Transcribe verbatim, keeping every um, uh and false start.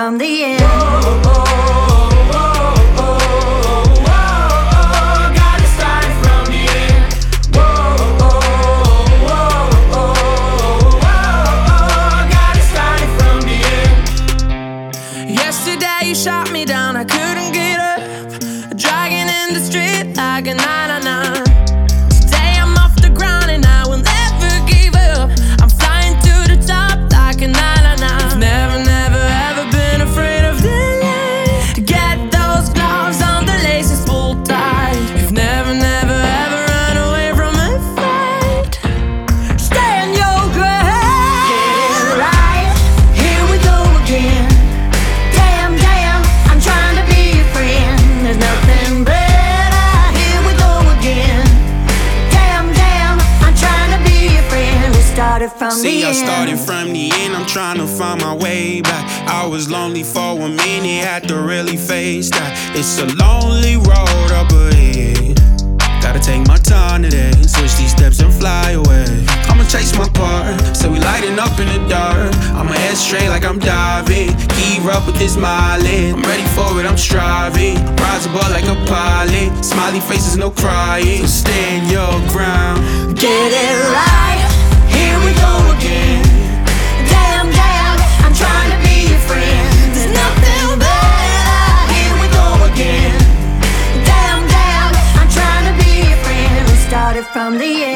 from the end. Whoa, whoa, whoa, whoa, whoa, whoa, gotta start it from the end. Whoa, whoa, whoa, whoa, whoa, gotta start it from the end. Yesterday you shot me down, I couldn't get up, dragging in the street like a nine nine nine. Today I'm off the ground and I will never give up. I'm flying to the top like a nine nine nine. I've never, never, ever been afraid of the light. Get those gloves on, the laces pulled tight. You've never, never, ever run away from a fight. Stand your ground. Get it right, Here we go again. Damn, damn, I'm trying to be your friend. There's nothing better. Here we go again. Damn, damn, I'm trying to be your friend. We started from See, the I end. started from the end, I'm trying to find my way back. I was lonely for a minute, had to really face that. It's a lonely road up ahead. Gotta take my time today, switch these steps and fly away. I'ma chase my part, so we lighting up in the dark. I'ma head straight like I'm diving, keep up with this mileage. I'm ready for it, I'm striving, rise above like a pilot. Smiley faces, no crying, so stand your ground. Get it right. Here we go again. Damn, damn, I'm trying to be your friend. There's nothing better. Here we go again. Damn, damn, I'm trying to be your friend. We started from the end.